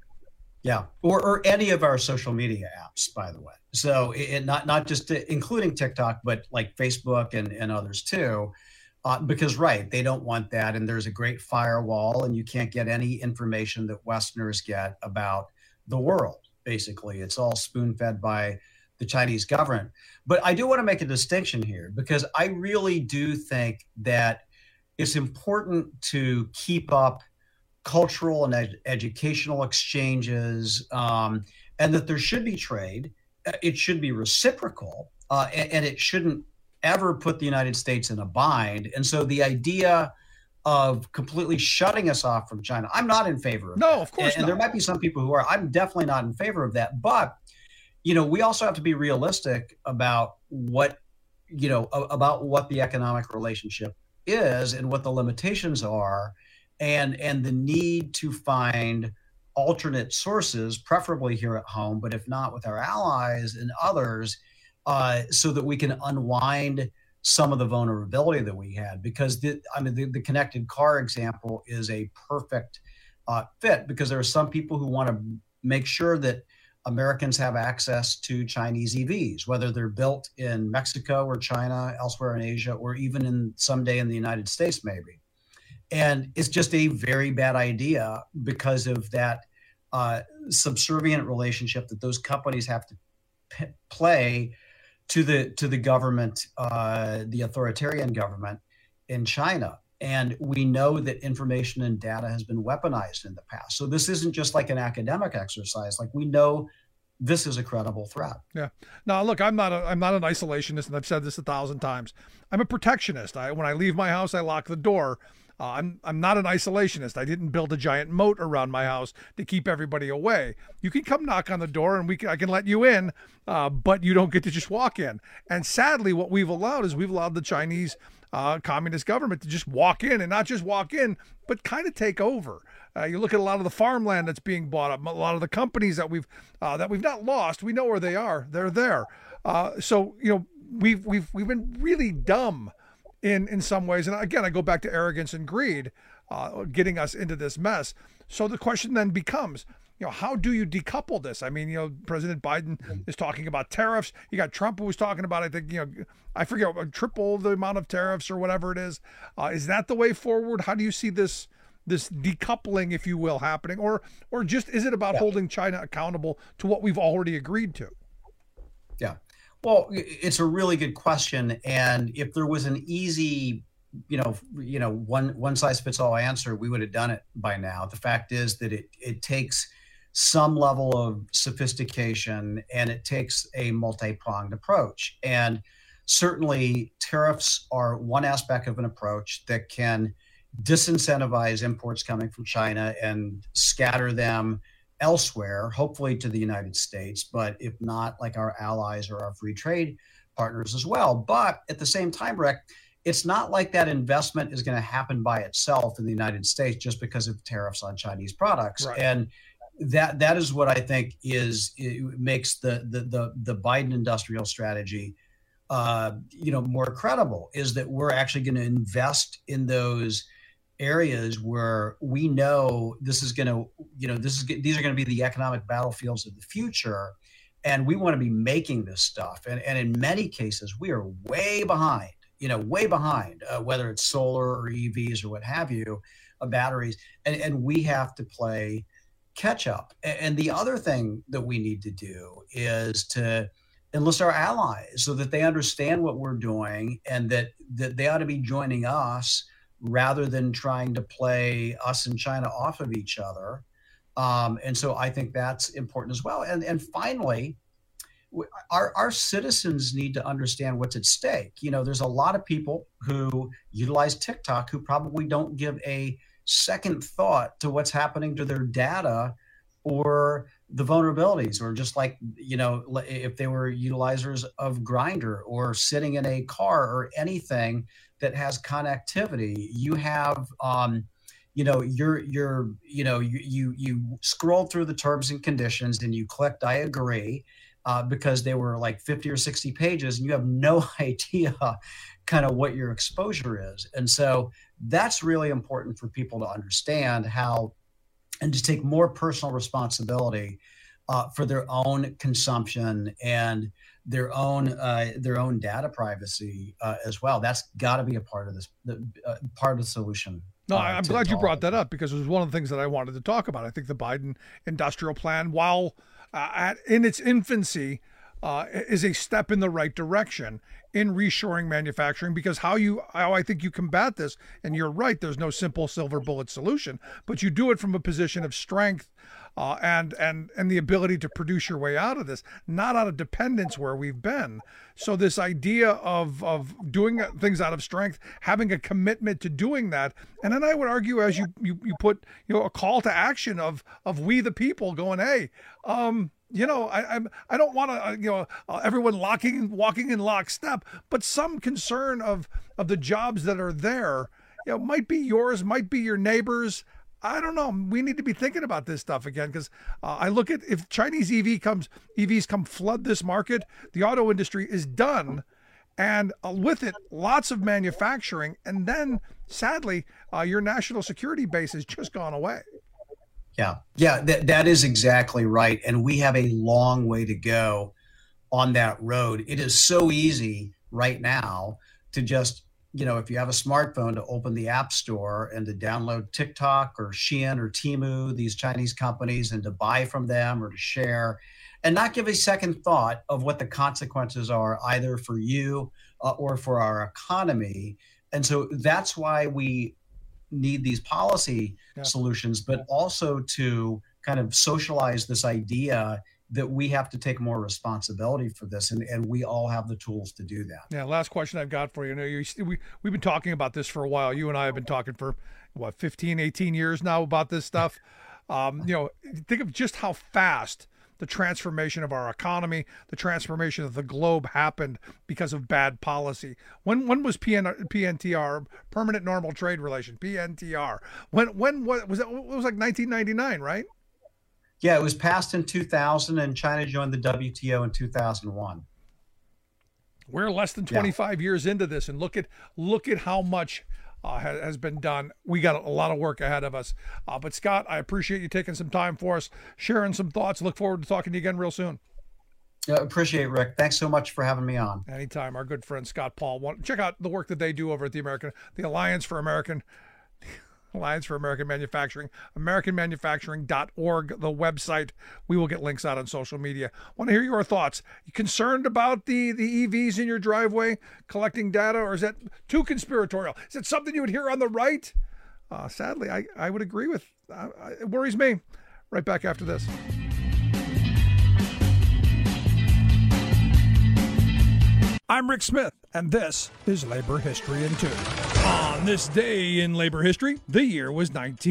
Yeah, or any of our social media apps, by the way. So not just including TikTok, but like Facebook and others too, because they don't want that. And there's a great firewall, and you can't get any information that Westerners get about the world. Basically, it's all spoon-fed by the Chinese government. But I do want to make a distinction here, because I really do think that it's important to keep up cultural and educational exchanges, and that there should be trade. It should be reciprocal, and it shouldn't ever put the United States in a bind. And so the idea of completely shutting us off from China, I'm not in favor of. No, of course not. And there might be some people who are. I'm definitely not in favor of that. But, we also have to be realistic about what the economic relationship is and what the limitations are, and the need to find alternate sources, preferably here at home, but if not with our allies and others, so that we can unwind some of the vulnerability that we had. Because the connected car example is a perfect fit, because there are some people who want to make sure that Americans have access to Chinese EVs, whether they're built in Mexico or China, elsewhere in Asia, or even someday in the United States, maybe. And it's just a very bad idea because of that subservient relationship that those companies have to play to the government, the authoritarian government in China. And we know that information and data has been weaponized in the past. So this isn't just like an academic exercise. Like, we know this is a credible threat. Yeah. Now, look, I'm not an isolationist, and I've said this 1,000 times. I'm a protectionist. When I leave my house, I lock the door. I'm not an isolationist. I didn't build a giant moat around my house to keep everybody away. You can come knock on the door and I can let you in, but you don't get to just walk in. And sadly, what we've allowed is we've allowed the Chinese communist government to just walk in, and not just walk in, but kind of take over. You look at a lot of the farmland that's being bought up, a lot of the companies that we've not lost. We know where they are. They're there. So we've been really dumb in some ways. And again, I go back to arrogance and greed, getting us into this mess. So the question then becomes, how do you decouple this? I mean, President Biden is talking about tariffs. You got Trump, who was talking about, I think, I forget, triple the amount of tariffs or whatever it is. Is that the way forward? How do you see this decoupling, if you will, happening? Or just, is it about holding China accountable to what we've already agreed to? Yeah. Well, it's a really good question. And if there was an easy, one size fits all answer, we would have done it by now. The fact is that it takes some level of sophistication, and it takes a multi-pronged approach. And certainly tariffs are one aspect of an approach that can disincentivize imports coming from China and scatter them elsewhere, hopefully to the United States, but if not, like our allies or our free trade partners as well. But at the same time, Rick, it's not like that investment is going to happen by itself in the United States just because of tariffs on Chinese products. Right. And that is what I think makes the Biden industrial strategy more credible, is that we're actually going to invest in those areas where we know these are going to be the economic battlefields of the future, and we want to be making this stuff. And in many cases, we are way behind, whether it's solar or EVs or what have you, batteries, and we have to play catch up. And the other thing that we need to do is to enlist our allies so that they understand what we're doing, and that they ought to be joining us rather than trying to play us and China off of each other. And so I think that's important as well. And finally, our citizens need to understand what's at stake. There's a lot of people who utilize TikTok who probably don't give a second thought to what's happening to their data or the vulnerabilities, or just like, if they were utilizers of Grindr or sitting in a car or anything that has connectivity. You have, you scroll through the terms and conditions and you clicked I agree, because they were like 50 or 60 pages, and you have no idea kind of what your exposure is. And so that's really important for people to understand how, and to take more personal responsibility for their own consumption and their own data privacy as well. That's got to be a part of this, part of the solution. No, I'm glad you brought that up, because it was one of the things that I wanted to talk about. I think the Biden industrial plan, while in its infancy, is a step in the right direction in reshoring manufacturing, because how I think you combat this, and you're right, there's no simple silver bullet solution, but you do it from a position of strength and the ability to produce your way out of this, not out of dependence where we've been. So this idea of doing things out of strength, having a commitment to doing that, and then I would argue, as you put a call to action of we the people going, hey, I don't want to everyone walking in lockstep, but some concern of the jobs that are there, might be yours, might be your neighbors. I don't know. We need to be thinking about this stuff again, because I look at, if Chinese EVs come flood this market, the auto industry is done, and with it, lots of manufacturing, and then sadly, your national security base has just gone away. Yeah, that is exactly right. And we have a long way to go on that road. It is so easy right now to just, if you have a smartphone, to open the App Store and to download TikTok or Shein or Temu, these Chinese companies, and to buy from them or to share, and not give a second thought of what the consequences are, either for you or for our economy. And so that's why we need these policy solutions, but also to kind of socialize this idea that we have to take more responsibility for this, and we all have the tools to do that. Yeah, last question I've got for you. We've been talking about this for a while. You and I have been talking for, 15, 18 years now about this stuff. Think of just how fast the transformation of our economy, the transformation of the globe happened because of bad policy. When was PNTR, Permanent Normal Trade Relation, PNTR? What was it? It was like 1999, right? Yeah, it was passed in 2000, and China joined the WTO in 2001. We're less than 25 years into this, and look at how much has been done. We got a lot of work ahead of us. But Scott, I appreciate you taking some time for us, sharing some thoughts. Look forward to talking to you again real soon. Yeah, appreciate it, Rick. Thanks so much for having me on. Anytime. Our good friend Scott Paul. Check out the work that they do over at the Alliance for American Manufacturing, AmericanManufacturing.org, the website. We will get links out on social media. Want to hear your thoughts. You concerned about the EVs in your driveway collecting data, or is that too conspiratorial? Is it something you would hear on the right? Sadly, I would agree with. It worries me. Right back after this. I'm Rick Smith, and this is Labor History in 2. On this day in labor history, the year was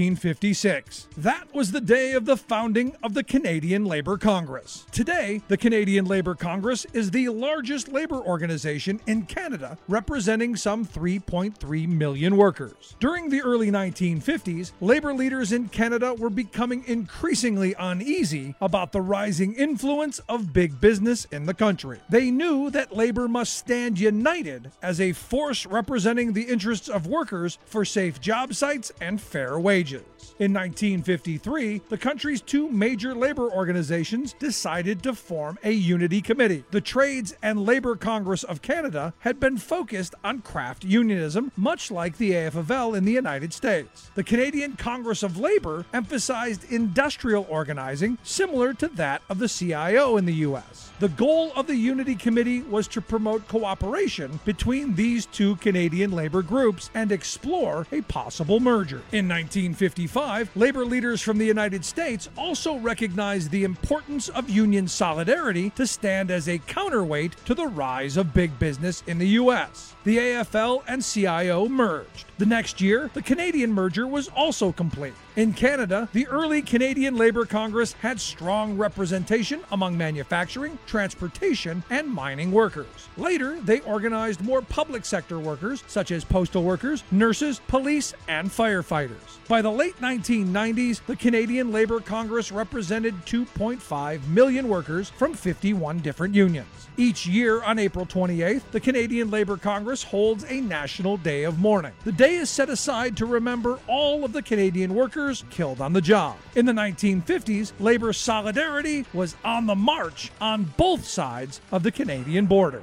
1956. That was the day of the founding of the Canadian Labour Congress. Today, the Canadian Labour Congress is the largest labor organization in Canada, representing some 3.3 million workers. During the early 1950s, labor leaders in Canada were becoming increasingly uneasy about the rising influence of big business in the country. They knew that labor must stand united as a force representing the interests of workers for safe job sites and fair wages. In 1953, the country's two major labor organizations decided to form a unity committee. The Trades and Labor Congress of Canada had been focused on craft unionism, much like the AFL in the United States. The Canadian Congress of Labor emphasized industrial organizing, similar to that of the CIO in the U.S. The goal of the Unity Committee was to promote cooperation between these two Canadian labor groups and explore a possible merger. In 1955, labor leaders from the United States also recognized the importance of union solidarity to stand as a counterweight to the rise of big business in the U.S. The AFL and CIO merged. The next year, the Canadian merger was also complete. In Canada, the early Canadian Labour Congress had strong representation among manufacturing, transportation, and mining workers. Later, they organized more public sector workers, such as postal workers, nurses, police, and firefighters. By the late 1990s, the Canadian Labour Congress represented 2.5 million workers from 51 different unions. Each year on April 28th, the Canadian Labour Congress holds a National Day of Mourning. The day is set aside to remember all of the Canadian workers killed on the job. In the 1950s, labor solidarity was on the march on both sides of the Canadian border.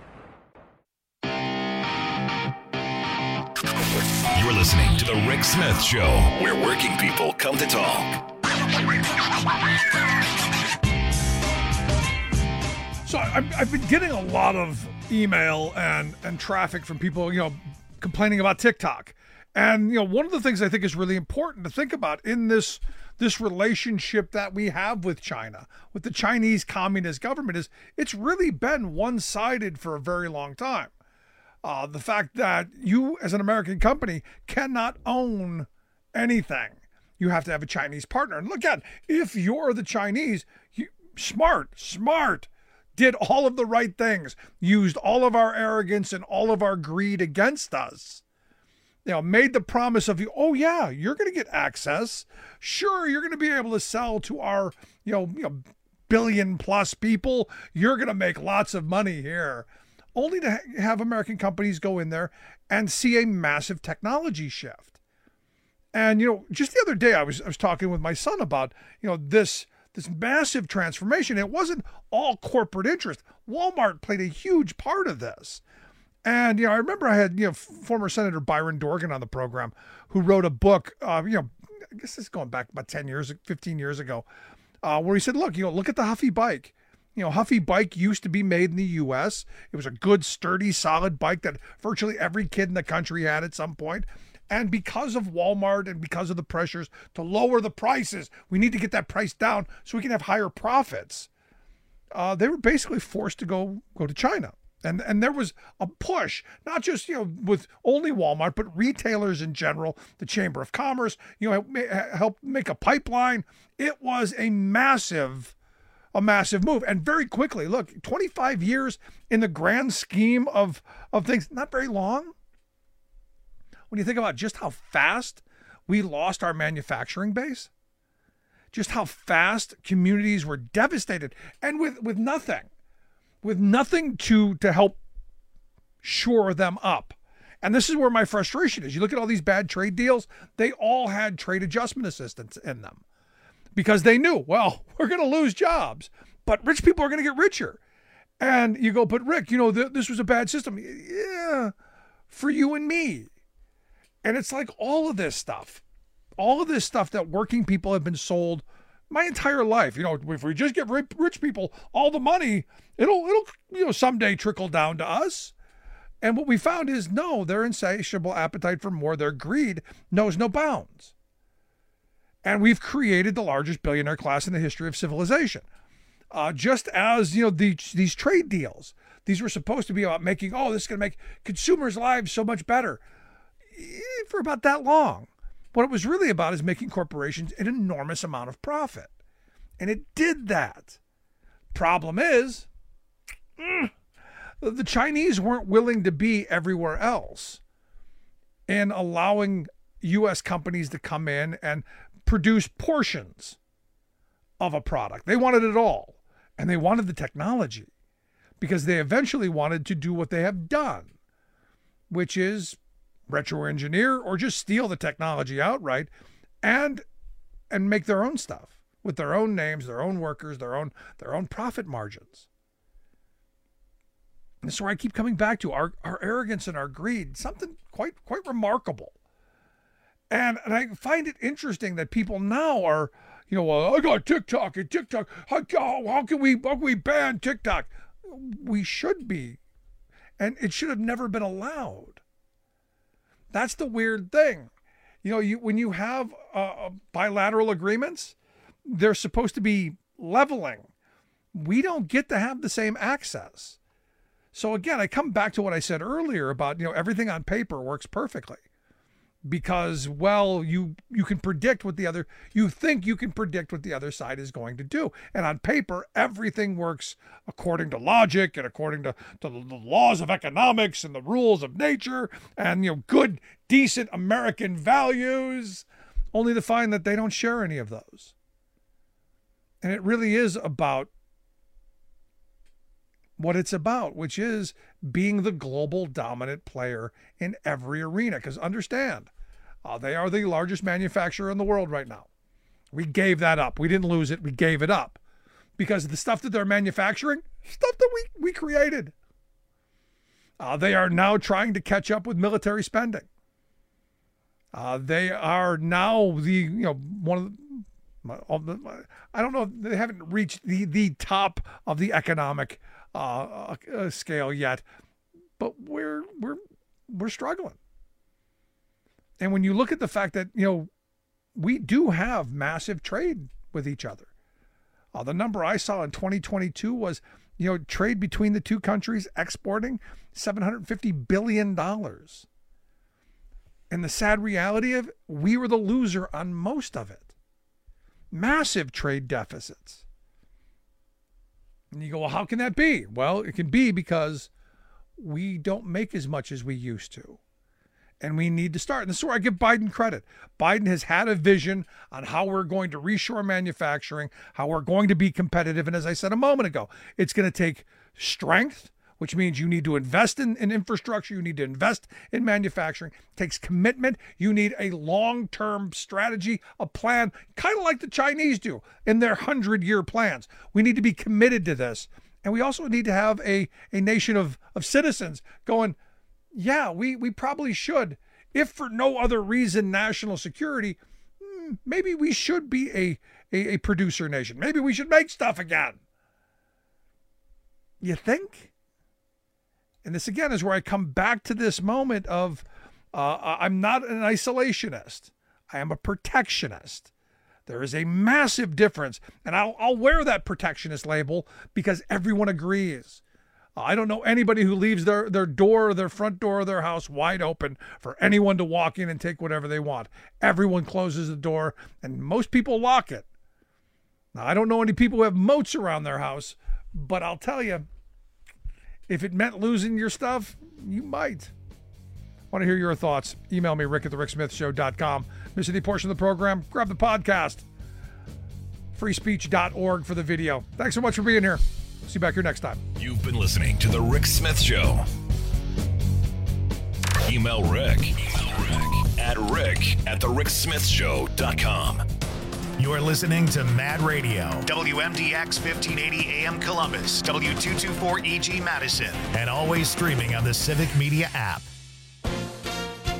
You're listening to The Rick Smith Show, where working people come to talk. So I've been getting a lot of email and traffic from people, complaining about TikTok. And, one of the things I think is really important to think about in this relationship that we have with China, with the Chinese Communist government, is it's really been one-sided for a very long time. The fact that you, as an American company, cannot own anything. You have to have a Chinese partner. And look at, if you're the Chinese, smart, did all of the right things, used all of our arrogance and all of our greed against us. Made the promise of, oh yeah, you're going to get access. Sure, you're going to be able to sell to our, billion plus people. You're going to make lots of money here. Only to have American companies go in there and see a massive technology shift. And, just the other day, I was talking with my son about, this massive transformation. It wasn't all corporate interest. Walmart played a huge part of this. And, I remember I had, former Senator Byron Dorgan on the program, who wrote a book, I guess this is going back about 15 years ago, where he said, look at the Huffy bike. Huffy bike used to be made in the U.S. It was a good, sturdy, solid bike that virtually every kid in the country had at some point. And because of Walmart and because of the pressures to lower the prices, we need to get that price down so we can have higher profits. they were basically forced to go to China. And there was a push, not just, with only Walmart, but retailers in general, the Chamber of Commerce, helped make a pipeline. It was a massive move. And very quickly, look, 25 years in the grand scheme of things, not very long. When you think about just how fast we lost our manufacturing base, just how fast communities were devastated, and with nothing to help shore them up. And this is where my frustration is. You look at all these bad trade deals, they all had trade adjustment assistance in them because they knew, well, we're going to lose jobs, but rich people are going to get richer. And you go, but Rick, this was a bad system. Yeah, for you and me. And it's like all of this stuff that working people have been sold my entire life. If we just give rich people all the money, it'll someday trickle down to us. And what we found is, no, their insatiable appetite for more, their greed knows no bounds. And we've created the largest billionaire class in the history of civilization. Just as, these trade deals, these were supposed to be about making, this is going to make consumers' lives so much better. For about that long. What it was really about is making corporations an enormous amount of profit. And it did that. Problem is, the Chinese weren't willing to be everywhere else and allowing U.S. companies to come in and produce portions of a product. They wanted it all. And they wanted the technology because they eventually wanted to do what they have done, which is retro-engineer or just steal the technology outright and make their own stuff with their own names, their own workers, their own profit margins. And this is where I keep coming back to our arrogance and our greed, something quite remarkable. And I find it interesting that people now are, I got TikTok and TikTok. How can we ban TikTok? We should be. And it should have never been allowed. That's the weird thing. When you have bilateral agreements, they're supposed to be leveling. We don't get to have the same access. So again, I come back to what I said earlier about, everything on paper works perfectly because, well, you can predict what you think you can predict what the other side is going to do. And on paper, everything works according to logic and according to the laws of economics and the rules of nature and, good, decent American values, only to find that they don't share any of those. And it really is about what it's about, which is being the global dominant player in every arena. Because understand, they are the largest manufacturer in the world right now. We gave that up. We didn't lose it. We gave it up because the stuff that they're manufacturing, stuff that we created. They are now trying to catch up with military spending. They are now one of the, I don't know, they haven't reached the top of the economic scale yet, but we're struggling. And when you look at the fact that, we do have massive trade with each other. The number I saw in 2022 was, trade between the two countries exporting $750 billion. And the sad reality of we were the loser on most of it. Massive trade deficits. And you go, well, how can that be? Well, it can be because we don't make as much as we used to. And we need to start. And this is where I give Biden credit. Biden has had a vision on how we're going to reshore manufacturing, how we're going to be competitive. And as I said a moment ago, it's going to take strength, which means you need to invest in infrastructure. You need to invest in manufacturing. It takes commitment. You need a long-term strategy, a plan, kind of like the Chinese do in their 100-year plans. We need to be committed to this. And we also need to have a nation of citizens going, yeah, we probably should. If for no other reason, national security, maybe we should be a producer nation. Maybe we should make stuff again. You think? And this, again, is where I come back to this moment of I'm not an isolationist. I am a protectionist. There is a massive difference. And I'll wear that protectionist label because everyone agrees. I don't know anybody who leaves their door or their front door of their house wide open for anyone to walk in and take whatever they want. Everyone closes the door, and most people lock it. Now, I don't know any people who have moats around their house, but I'll tell you, if it meant losing your stuff, you might. Want to hear your thoughts? Email me, rick@thericksmithshow.com. Miss any portion of the program? Grab the podcast. freespeech.org for the video. Thanks so much for being here. See you back here next time. You've been listening to The Rick Smith Show. Email Rick at rick@thericksmithshow.com. You're listening to Mad Radio, WMDX 1580 AM Columbus, W224 EG Madison, and always streaming on the Civic Media app.